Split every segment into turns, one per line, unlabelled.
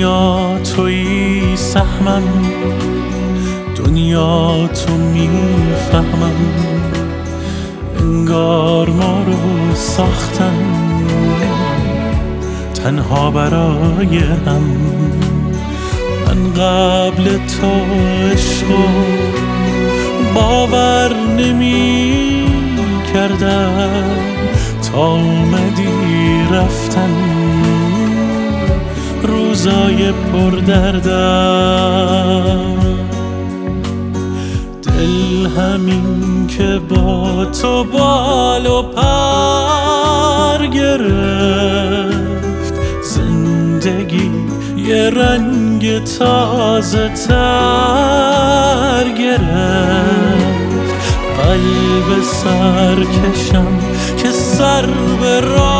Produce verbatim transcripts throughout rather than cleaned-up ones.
دنیا تویی سهمم، دنیا تو میفهمم، انگار ما رو ساختن تنها برای هم. من قبل تو عشقو باور نمی کردم تا اومدی رفتن روزای پردردم. دل همین که با تو بال و پر گرفت، زندگی یه رنگ تازه تر گرفت. قلب سرکشم که سر به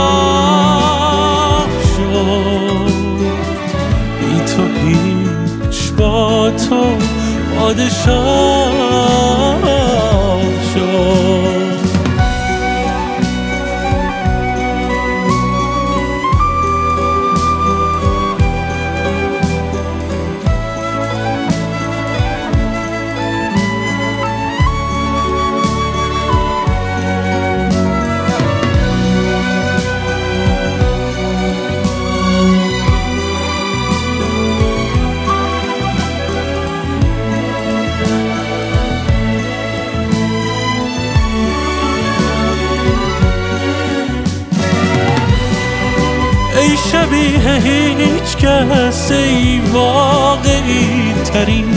راه شد، بی تو هیچ با تو پادشاه شد. ای شبیه هیچ کس، ای واقعی ترین،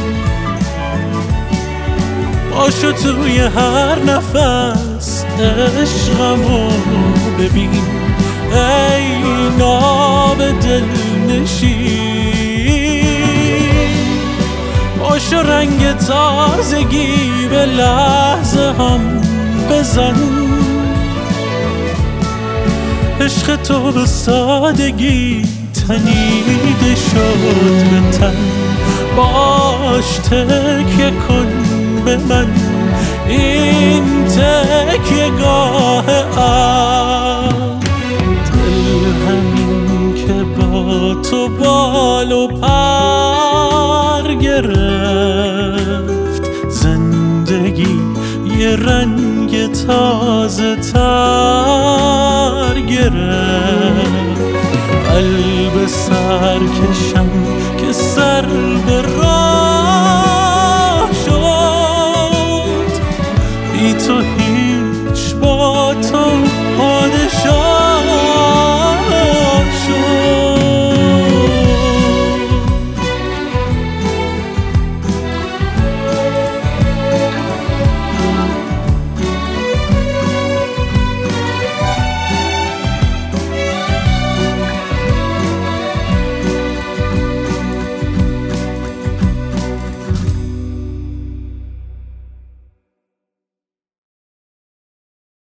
باشو توی هر نفس عشقمو ببین. ای ناب دل نشین، باشو رنگ تازگی به لحظه هم بزن. عشق تو به سادگی تنیده شد به تن، باش تکیه کن به من، این تکیه گاه